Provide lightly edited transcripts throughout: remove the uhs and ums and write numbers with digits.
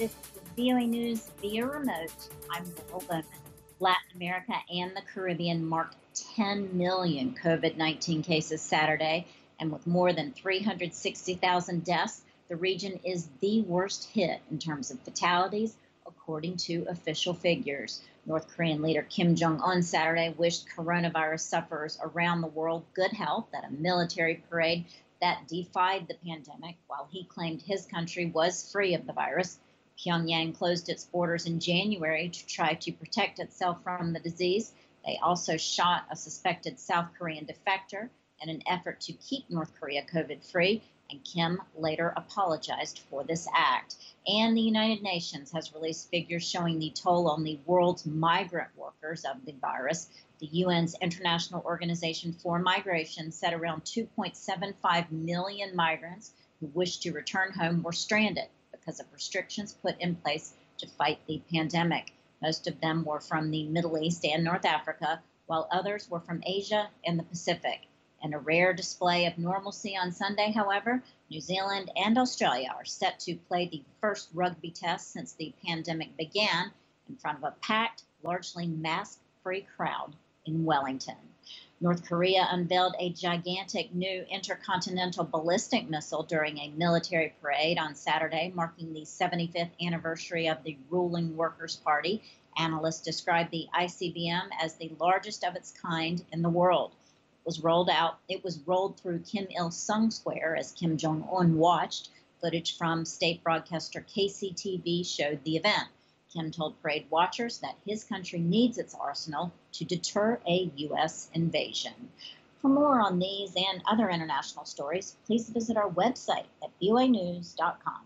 This is VOA News via remote. I'm Laurel Bowman. Latin America and the Caribbean marked 10 million COVID-19 cases Saturday, and with more than 360,000 deaths, the region is the worst hit in terms of fatalities, according to official figures. North Korean leader Kim Jong-un Saturday wished coronavirus sufferers around the world good health at a military parade that defied the pandemic, while he claimed his country was free of the virus. Pyongyang closed its borders in January to try to protect itself from the disease. They also shot a suspected South Korean defector in an effort to keep North Korea COVID-free, and Kim later apologized for this act. And the United Nations has released figures showing the toll on the world's migrant workers of the virus. The UN's International Organization for Migration said around 2.75 million migrants who wished to return home were stranded because of restrictions put in place to fight the pandemic. Most of them were from the Middle East and North Africa, while others were from Asia and the Pacific. In a rare display of normalcy on Sunday, however, New Zealand and Australia are set to play the first rugby test since the pandemic began in front of a packed, largely mask-free crowd in Wellington. North Korea unveiled a gigantic new intercontinental ballistic missile during a military parade on Saturday, marking the 75th anniversary of the ruling Workers' Party. Analysts describe the ICBM as the largest of its kind in the world. It was rolled through Kim Il-sung Square as Kim Jong-un watched. Footage from state broadcaster KCTV showed the event. Kim told parade watchers that his country needs its arsenal to deter a U.S. invasion. For more on these and other international stories, please visit our website at voanews.com.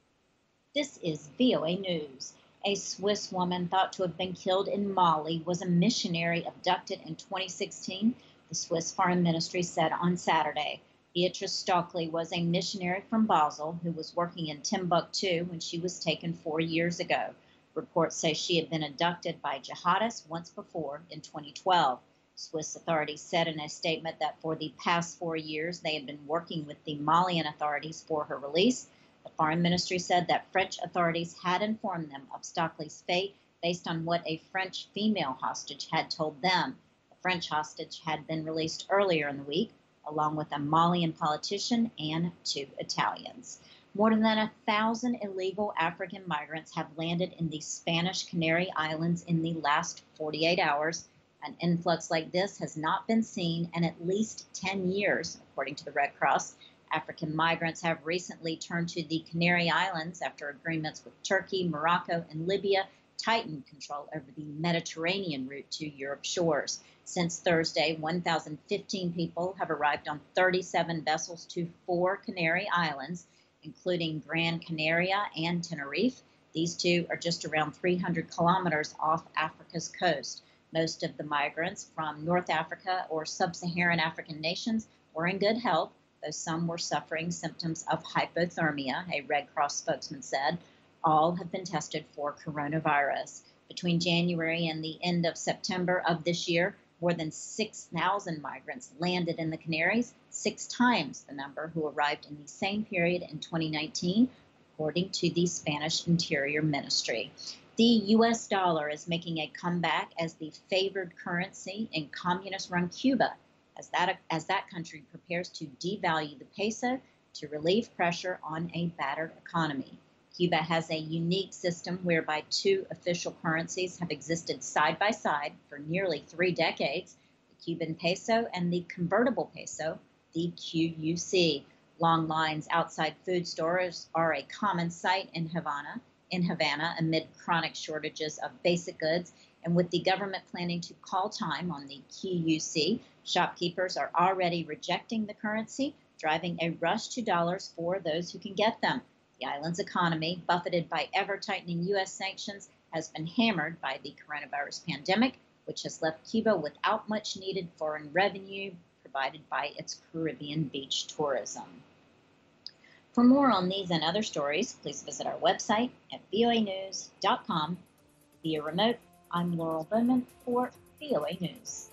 This is VOA News. A Swiss woman thought to have been killed in Mali was a missionary abducted in 2016, the Swiss Foreign Ministry said on Saturday. Beatrice Stockley was a missionary from Basel who was working in Timbuktu when she was taken 4 years ago. Reports say she had been abducted by jihadists once before in 2012. Swiss authorities said in a statement that for the past 4 years they had been working with the Malian authorities for her release. The Foreign Ministry said that French authorities had informed them of Stockley's fate based on what a French female hostage had told them. The French hostage had been released earlier in the week, along with a Malian politician and 2 Italians. More than 1,000 illegal African migrants have landed in the Spanish Canary Islands in the last 48 hours. An influx like this has not been seen in at least 10 years, according to the Red Cross. African migrants have recently turned to the Canary Islands after agreements with Turkey, Morocco, and Libya tightened control over the Mediterranean route to Europe's shores. Since Thursday, 1,015 people have arrived on 37 vessels to 4 Canary Islands, including Gran Canaria and Tenerife. These 2 are just around 300 kilometers off Africa's coast. Most of the migrants from North Africa or sub-Saharan African nations were in good health, though some were suffering symptoms of hypothermia, a Red Cross spokesman said. All have been tested for coronavirus. Between January and the end of September of this year, more than 6,000 migrants landed in the Canaries, 6 times the number who arrived in the same period in 2019, according to the Spanish Interior Ministry. The U.S. dollar is making a comeback as the favored currency in communist-run Cuba, as that country prepares to devalue the peso to relieve pressure on a battered economy. Cuba has a unique system whereby 2 official currencies have existed side by side for nearly 3 decades, the Cuban peso and the convertible peso, the QUC. Long lines outside food stores are a common sight in Havana amid chronic shortages of basic goods, and with the government planning to call time on the QUC, shopkeepers are already rejecting the currency, driving a rush to dollars for those who can get them. The island's economy, buffeted by ever-tightening U.S. sanctions, has been hammered by the coronavirus pandemic, which has left Cuba without much needed foreign revenue provided by its Caribbean beach tourism. For more on these and other stories, please visit our website at voanews.com. Via remote, I'm Laurel Bowman for VOA News.